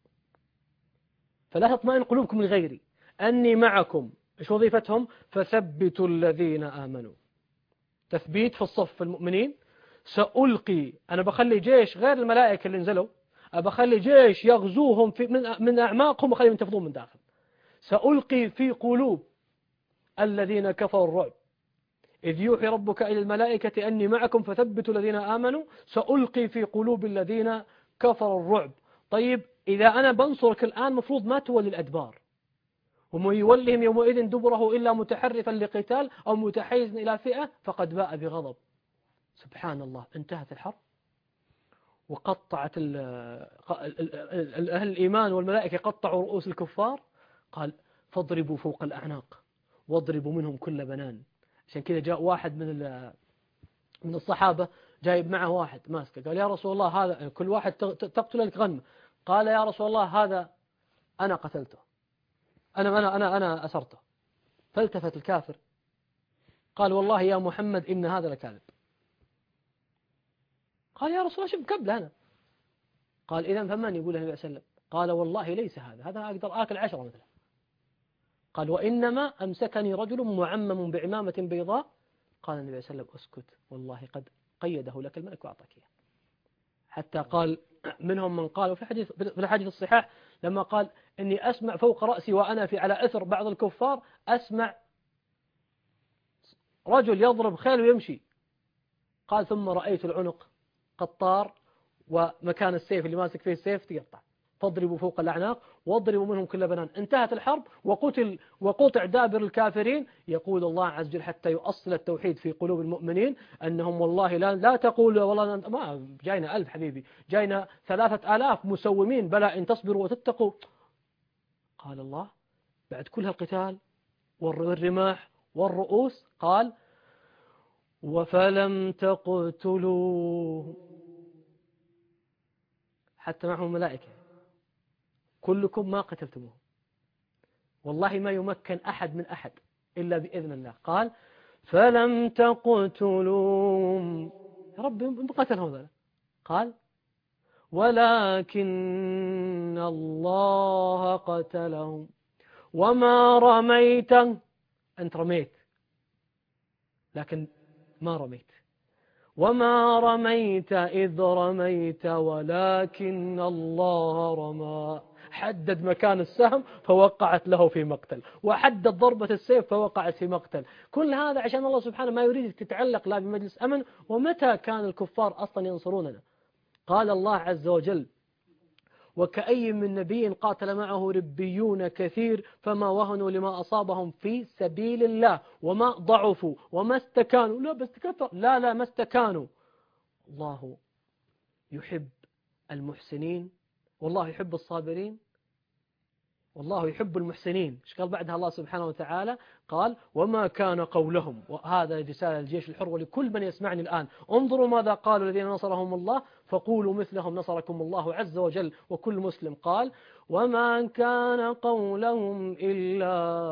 فلا تطمئن قلوبكم لغيري. أني معكم إيش وظيفتهم؟ فثبتوا الذين آمنوا، تثبيت في الصف المؤمنين. سألقي، أنا بخلي جيش غير الملائكة اللي نزلوا، بخلي جيش يغزوهم في من من أعماقهم وخليهم ينتفضون من داخل. سألقي في قلوب الذين كفروا الرعب إذ يوحي ربك إلى الملائكة أني معكم فثبتوا الذين آمنوا سألقي في قلوب الذين كفروا الرعب. طيب إذا أنا بنصرك الآن مفروض ما تولي الأدبار، وما يولهم يومئذ دبره إلا متحرفا لقتال أو متحيز إلى فئة فقد باء بغضب. سبحان الله، انتهت الحرب وقطعت أهل الإيمان والملائكة قطعوا رؤوس الكفار. قال فاضربوا فوق الأعناق واضربوا منهم كل بنان. عشان كذا جاء واحد من من الصحابة جايب معه واحد ماسكه، قال يا رسول الله هذا كل واحد تقتله لك غنمة. قال يا رسول الله هذا أنا قتلته، أنا أنا أنا أنا أسرته. فالتفت الكافر قال والله يا محمد إن هذا لكاذب. قال يا رسول الله شوف قبل أنا. قال إذا فمن يقول النبي صلى الله عليه وسلم؟ قال والله ليس هذا، هذا أقدر آكل عشرة مثلا. قال وإنما أمسكني رجل معمم بعمامة بيضاء. قال النبي صلى الله عليه وسلم اسكت والله قد قيده لك الملك وأعطاك إياه. حتى قال منهم من قال في الحديث في الحديث الصحيح لما قال إني أسمع فوق رأسي وأنا في على أثر بعض الكفار أسمع رجل يضرب خيل ويمشي. قال ثم رأيت العنق قد طار ومكان السيف اللي ماسك فيه السيف تقطع. فاضربوا فوق الأعناق واضربوا منهم كل بنان. انتهت الحرب وقتل وقطع دابر الكافرين. يقول الله عز وجل حتى يؤصل التوحيد في قلوب المؤمنين أنهم والله لا, لا تقول والله ما جاينا ألف حبيبي، جاينا ثلاثة آلاف مسومين، بلى إن تصبروا وتتقوا. قال الله بعد كل هالقتال والرماح والرؤوس قال وفلم تقتلوهم حتى معهم ملائكة كلكم ما قتلتموه، والله ما يمكن أحد من أحد إلا بإذن الله. قال فلم تقتلوهم، يا رب قتلهم ذلك. قال ولكن الله قتلهم وما رميت، أنت رميت لكن ما رميت، وما رميت إذ رميت ولكن الله رمى. حدد مكان السهم فوقعت له في مقتل، وحدد ضربة السيف فوقعت في مقتل. كل هذا عشان الله سبحانه ما يريد تتعلق لا بمجلس أمن. ومتى كان الكفار أصلا ينصروننا؟ قال الله عز وجل وكأي من نبي قاتل معه ربيون كثير فما وهنوا لما أصابهم في سبيل الله وما ضعفوا وما استكانوا. لا بس كفر، لا لا ما استكانوا. الله يحب المحسنين والله يحب الصابرين والله يحب المحسنين. ايش قال بعدها الله سبحانه وتعالى؟ قال وما كان قولهم. وهذا رسالة الجيش الحر ولكل من يسمعني الآن، انظروا ماذا قالوا الذين نصرهم الله فقولوا مثلهم نصركم الله عز وجل. وكل مسلم قال وما كان قولهم إلا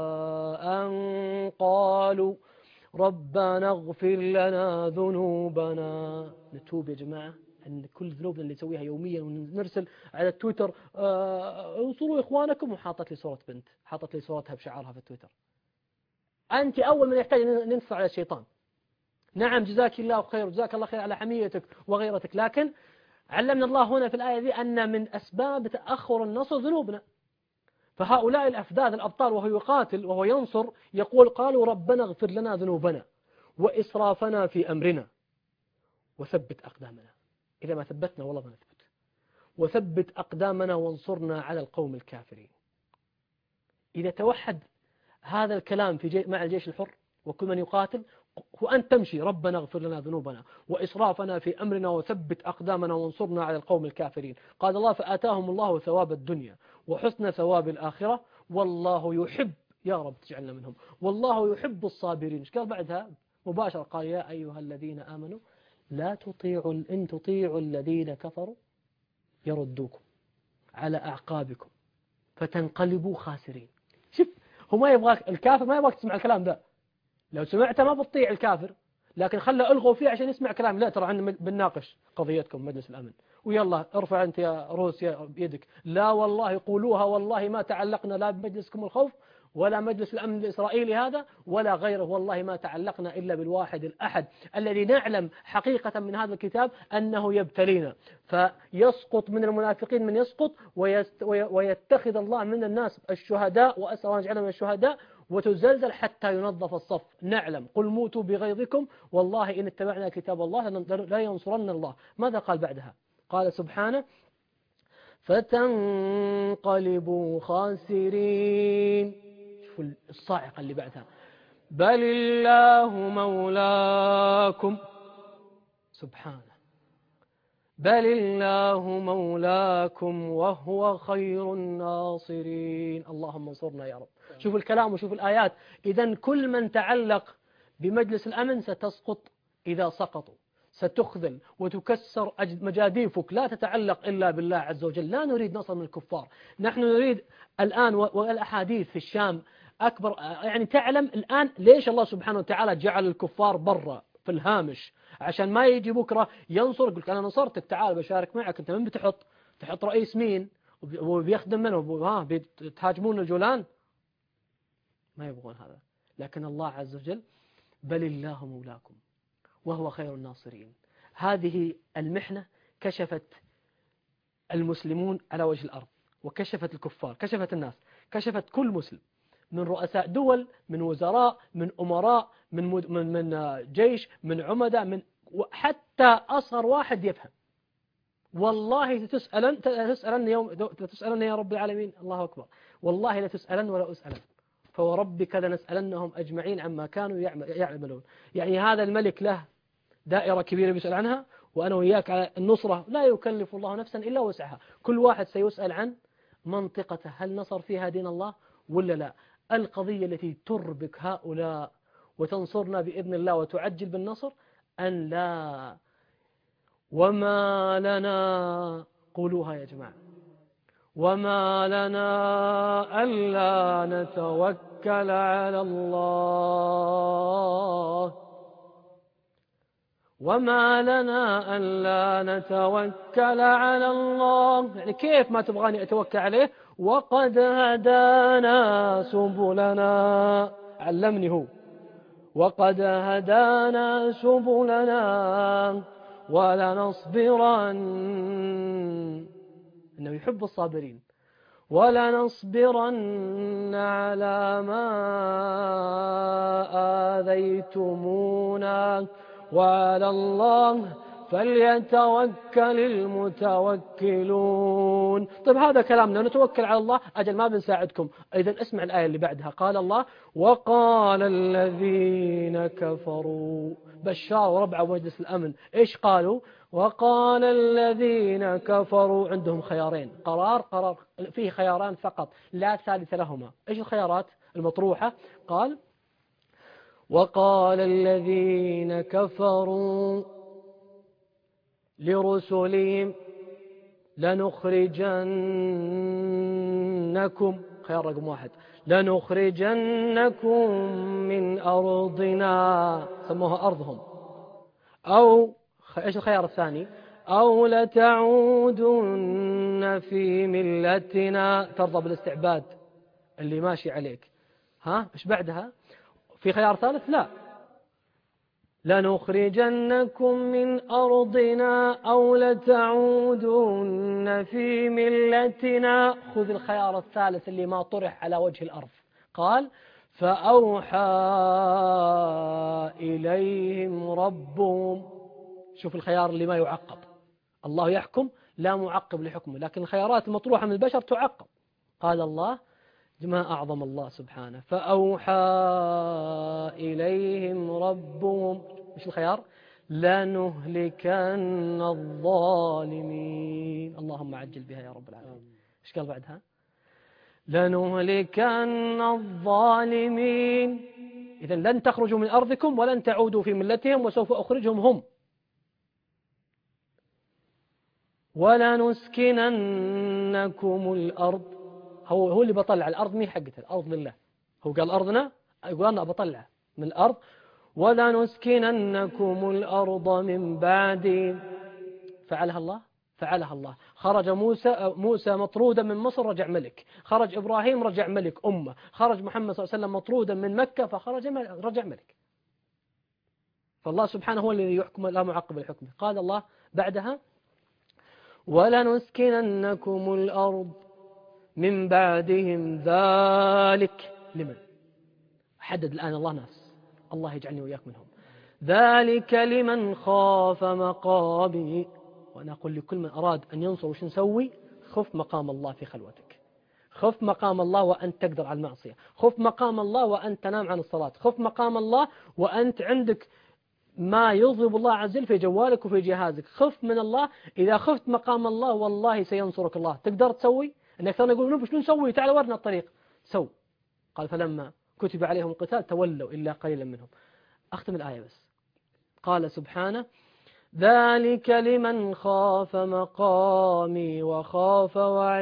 أن قالوا ربنا اغفر لنا ذنوبنا. نتوب يا جماعة أن كل ذنوبنا اللي نسويها يوميا ونرسل على التويتر آه انصروا إخوانكم، وحاطت لي صورة بنت، حاطت لي صورتها بشعارها في التويتر. أنت أول من يحتاج أن ننصر على الشيطان. نعم جزاك الله خير وجزاك الله خير على حميتك وغيرتك، لكن علمنا الله هنا في الآية دي أن من أسباب تأخر النصر ذنوبنا. فهؤلاء الأفذاذ الأبطال وهو يقاتل وهو ينصر يقول قالوا ربنا اغفر لنا ذنوبنا وإسرافنا في أمرنا وثبت أقدامنا. إذا ما ثبتنا والله ما نثبت. وثبت أقدامنا وانصرنا على القوم الكافرين. إذا توحد هذا الكلام في جي مع الجيش الحر وكل من يقاتل، وأن تمشي ربنا اغفر لنا ذنوبنا وإسرافنا في أمرنا وثبت أقدامنا وانصرنا على القوم الكافرين. قال الله فآتاهم الله ثواب الدنيا وحسن ثواب الآخرة والله يحب، يا رب تجعلنا منهم، والله يحب الصابرين. ايش قال بعدها مباشرة؟ قال يا أيها الذين آمنوا لا تطيعوا إن تطيعوا الذين كفروا يردوكم على أعقابكم فتنقلبوا خاسرين. شوف هو ما يبغاك الكافر ما يبغاك تسمع الكلام ده، لو سمعته ما بتطيع الكافر، لكن خلى ألغوا فيه عشان يسمع كلام. لا ترى عندنا بنناقش قضيتكم مجلس الأمن ويلا ارفع أنت يا روسيا بيدك. لا والله قولوها والله ما تعلقنا لا بمجلسكم الخوف ولا مجلس الأمن الإسرائيلي هذا ولا غيره، والله ما تعلقنا إلا بالواحد الأحد الذي نعلم حقيقة من هذا الكتاب أنه يبتلينا. فيسقط من المنافقين من يسقط ويتخذ الله من الناس الشهداء، وأسأل الله يجعلنا من الشهداء، وتزلزل حتى ينظف الصف. نعلم قل موتوا بغيظكم والله إن اتبعنا كتاب الله لا ينصرن الله. ماذا قال بعدها؟ قال سبحانه فتنقلبوا خاسرين. شوفوا الصاعقة اللي بعدها بل الله مولاكم. سبحانه بل الله مولاكم وهو خير الناصرين. اللهم انصرنا يا رب. شوف الكلام وشوف الآيات. إذن كل من تعلق بمجلس الأمن ستسقط، إذا سقطوا ستخذل وتكسر مجاديفك. لا تتعلق إلا بالله عز وجل. لا نريد نصر من الكفار، نحن نريد الآن. والأحاديث في الشام أكبر، يعني تعلم الآن ليش الله سبحانه وتعالى جعل الكفار برا في الهامش، عشان ما يجي بكرة ينصر يقول أنا نصرتك تعال بشارك معك. أنت من بتحط تحط رئيس مين وبيخدم منه؟ ها بتهاجمون الجولان؟ ما يبغون هذا. لكن الله عز وجل بل الله مولاكم وهو خير الناصرين. هذه المحنة كشفت المسلمون على وجه الأرض، وكشفت الكفار، كشفت الناس، كشفت كل مسلم، من رؤساء دول، من وزراء، من أمراء، من من من جيش، من عمدة، من حتى أصغر واحد يفهم والله لتسألن تسألن يوم تسألن يا رب العالمين. الله أكبر. والله لتسألن ولا أسألن فوربك لنسألنهم أجمعين عما كانوا يعملون. يعني هذا الملك له دائرة كبيرة بيسأل عنها، وأنا وياك على النصرة لا يكلف الله نفسا إلا وسعها. كل واحد سيسأل عن منطقته، هل نصر فيها دين الله ولا لا. القضية التي تربك هؤلاء وتنصرنا بإذن الله وتعجل بالنصر أن لا. وما لنا، قولوها يا جماعة، وما لنا ألا نتوكل على الله وما لنا ألا نتوكل على الله. يعني كيف ما تبغاني أتوكل عليه وقد هدانا سبلنا. علمني هو وقد هدانا سبلنا ولنصبرن، إنه يحب الصابرين، ولنصبرن على ما آذيتمونا وعلى الله فليتوكل المتوكلون. طيب هذا كلامنا نتوكل على الله، أجل ما بنساعدكم. إذن اسمع الآية اللي بعدها، قال الله وقال الذين كفروا، بشار وربع مجلس الأمن، إيش قالوا؟ وقال الذين كفروا، عندهم خيارين، قرار قرار فيه خياران فقط لا ثالث لهما. إيش الخيارات المطروحة؟ قال وقال الذين كفروا لرسلهم لنخرجنكم، خيار رقم واحد، لنخرجنكم من أرضنا، سموها أرضهم، أو إيش الخيار الثاني؟ أو لتعودن في ملتنا، ترضى بالاستعباد اللي ماشي عليك. ها إيش بعدها؟ في خيار ثالث؟ لا، لنخرجنكم من أرضنا أو لتعودن في ملتنا. خذ الخيار الثالث اللي ما طرح على وجه الأرض. قال فأوحى إليهم ربهم. شوف الخيار اللي ما يعقب، الله يحكم لا معقب لحكمه، لكن الخيارات المطروحة من البشر تعقب. قال الله ما أعظم الله سبحانه، فأوحى إليهم ربهم، إيش الخيار؟ لنهلكن الظالمين. اللهم عجل بها يا رب العالمين. إيش قال بعدها؟ لنهلكن الظالمين. إذن لن تخرجوا من أرضكم ولن تعودوا في ملتهم وسوف أخرجهم هم. ولنسكننكم الأرض، هو هو اللي بطلع الأرض، مي حقته، الأرض لله. هو قال أرضنا، يقول أنا بطلع من الأرض. ولنسكننكم الأرض من بعد، فعلها الله فعلها الله. خرج موسى موسى مطرودا من مصر رجع ملك، خرج إبراهيم رجع ملك أمة، خرج محمد صلى الله عليه وسلم مطرودا من مكة فخرج رجع ملك. فالله سبحانه هو الذي يحكم لا معقب لحكمه. قال الله بعدها ولنسكننكم الأرض من بعدهم ذلك لمن؟ حدد الآن الله ناس، الله يجعلني وإياك منهم. ذلك لمن خاف مقامي. وأنا أقول لكل من أراد أن ينصر وش نسوي؟ خف مقام الله في خلوتك، خف مقام الله وأنت تقدر على المعصية، خف مقام الله وأنت تنام عن الصلاة، خف مقام الله وأنت عندك ما يغضب الله عز وجل في جوالك وفي جهازك. خف من الله. إذا خفت مقام الله والله سينصرك الله. تقدر تسوي أنك ترى يقول نبش نسوي، تعال ورنا الطريق، سو. قال فلما كتب عليهم القتال تولوا إلا قليلا منهم. أختم الآية بس. قال سبحانه ذلك لمن خاف مقامي وخاف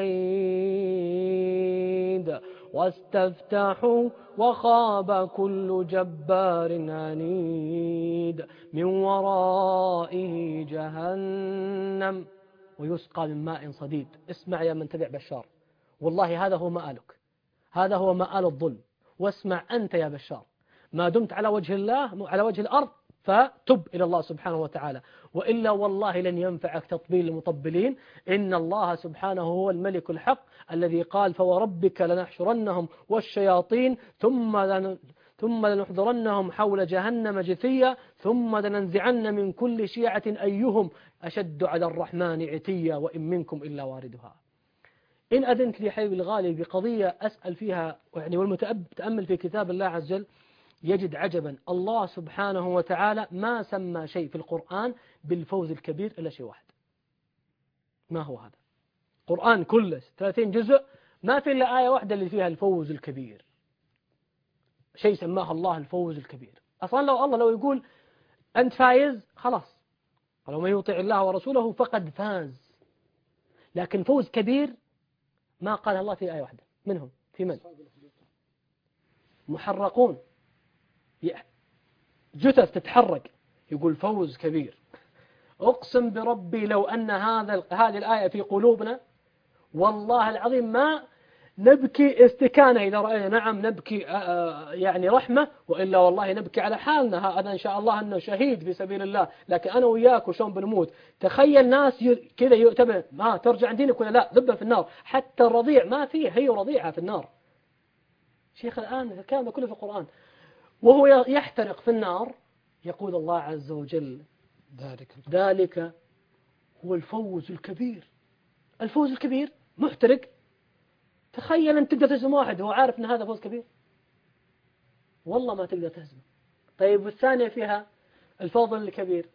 وعيد واستفتحوا وخاب كل جبار عنيد من ورائه جهنم ويسقى من ماء صديد. اسمع يا من تبع بشار، والله هذا هو مآلك، هذا هو مآل الظلم. واسمع أنت يا بشار، ما دمت على وجه الله على وجه الأرض فتب إلى الله سبحانه وتعالى، وإلا والله لن ينفعك تطبيل المطبلين. إن الله سبحانه هو الملك الحق الذي قال فوربك لنحشرنهم والشياطين ثم ثم لنحضرنهم حول جهنم جثيا ثم لننزعن من كل شيعة أيهم أشد على الرحمن عتيا وإن منكم إلا واردها. إن أذنت لي حبيبي الغالي بقضية أسأل فيها يعني والمتأمل في كتاب الله عز وجل يجد عجبا. الله سبحانه وتعالى ما سمى شيء في القرآن بالفوز الكبير إلا شيء واحد. ما هو هذا؟ القرآن كله ثلاثين جزء ما في إلا آية واحدة اللي فيها الفوز الكبير، شيء سماها الله الفوز الكبير. أصلا لو الله لو يقول أنت فايز خلاص، ولو من يطيع الله ورسوله فقد فاز، لكن فوز كبير ما قال الله في آية واحدة. منهم في من؟ محرقون، جثث تتحرك، يقول فوز كبير. أقسم بربي لو أن هذا هذه الآية في قلوبنا والله العظيم ما نبكي استكانة إذا رأينا، نعم نبكي يعني رحمة، وإلا والله نبكي على حالنا. هذا إن شاء الله أنه شهيد في سبيل الله، لكن أنا وياك وشون بنموت. تخيل ناس كذا يؤتمن ما ترجع عن دينك ولا لا، ذبه في النار. حتى الرضيع ما فيه، هي رضيعها في النار. شيخ الآن الكلام كله في القرآن، وهو يحترق في النار يقول الله عز وجل ذلك ذلك هو الفوز الكبير. الفوز الكبير محترق. تخيل أن تقدر تهزم واحد هو عارف أن هذا فوز كبير، والله ما تقدر تهزمه. طيب والثانية فيها الفوز الكبير،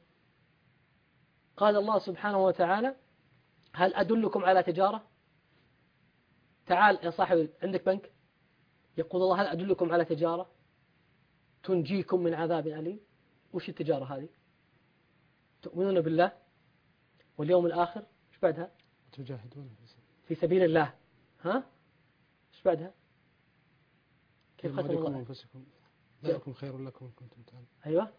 قال الله سبحانه وتعالى هل أدلكم على تجارة؟ تعال يا صاحب عندك بنك، يقول الله هل أدلكم على تجارة تنجيكم من عذاب أليم. وش التجارة هذه؟ تؤمنون بالله واليوم الآخر، ايش بعدها؟ تجاهدون في سبيل الله. ها ايش بعدها؟ كيف ختم الله؟ أنفسكم ذلكم خير لكم إن كنتم تعلمون. أيوة.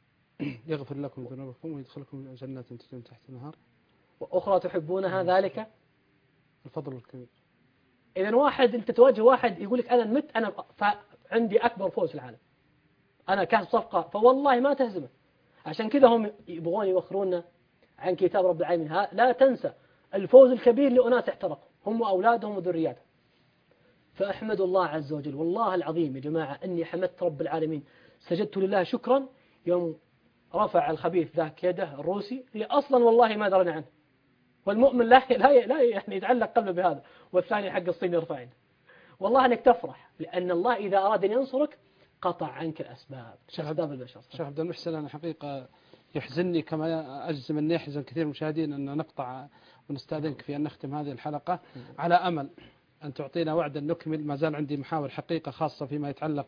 يغفر لكم ذنوبكم ويدخلكم جنات تجري من تحت النهر وأخرى تحبونها ذلك الفضل الكبير. إذا واحد أنت تواجه واحد يقول لك أنا مت أنا عندي أكبر فوز في العالم، أنا كاس صفقة، فوالله ما تهزمه. عشان كذا هم يبغون يوخرونا عن كتاب رب العالمين. لا تنسى الفوز الكبير لأناس احترقوا هم وأولادهم وذرياتهم. فأحمد الله عز وجل والله العظيم يا جماعة أني حمدت رب العالمين، سجدت لله شكرا يوم رفع الخبيث ذاك يده الروسي اللي أصلا والله ما درنا عنه، والمؤمن لا لا لا يعني يتعلق قلبه بهذا، والثاني حق الصين يرفع يده. والله أنك تفرح لأن الله إذا أراد أن ينصرك قطع عنك الأسباب. شيخ عبد المحسن أنا حقيقة يحزنني كما أجزم أن يحزن كثير من المشاهدين أن نقطع ونستأذنك في أن نختم هذه الحلقة، على أمل أن تعطينا وعدا نكمل. ما زال عندي محاور حقيقة خاصة فيما يتعلق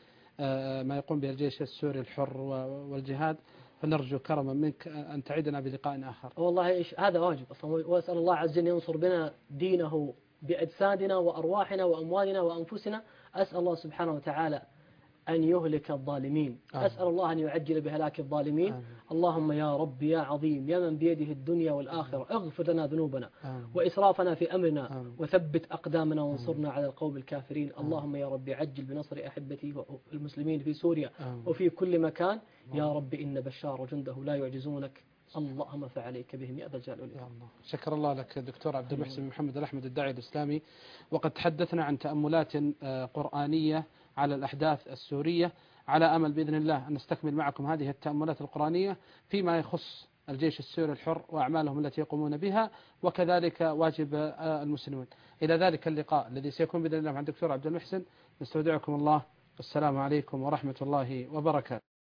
بما يقوم به الجيش السوري الحر والجهاد، فنرجو كرما منك أن تعيدنا بلقاء آخر. والله هذا واجب أصلا، وأسأل الله عز وجل ينصر بنا دينه بأجسادنا وأرواحنا وأموالنا وأنفسنا. أسأل الله سبحانه وتعالى أن يهلك الظالمين. آه. أسأل الله أن يعجل بهلاك الظالمين. آه. اللهم يا رب يا عظيم يا من بيده الدنيا والآخرة اغفر لنا ذنوبنا آه. وإسرافنا في أمرنا آه. وثبت أقدامنا وانصرنا آه. على القوم الكافرين. آه. اللهم يا رب عجل بنصر أحبتي والمسلمين في سوريا آه. وفي كل مكان. آه. يا رب إن بشار وجنده لا يعجزونك، اللهم فعليك بهم يا ذا الجلال والإكرام. شكر الله لك دكتور عبد المحسن محمد الأحمد الداعي الإسلامي، وقد تحدثنا عن تأملات قرآنية على الأحداث السورية، على أمل بإذن الله أن نستكمل معكم هذه التأملات القرآنية فيما يخص الجيش السوري الحر وأعمالهم التي يقومون بها، وكذلك واجب المسلمين. إلى ذلك اللقاء الذي سيكون بإذن الله مع الدكتور عبد المحسن، نستودعكم الله، والسلام عليكم ورحمة الله وبركاته.